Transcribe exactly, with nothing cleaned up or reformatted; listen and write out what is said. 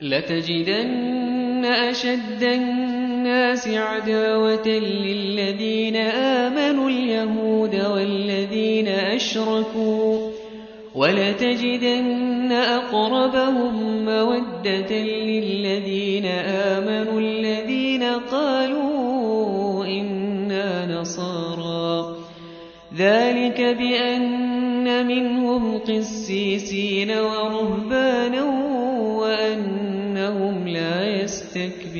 لتجدن أشد الناس عداوة للذين آمنوا اليهود والذين أشركوا ولتجدن أقربهم مودة للذين آمنوا الذين قالوا إنا نصارى ذلك بأن منهم قسيسين ورهبانا وأنهم لا يستكبرون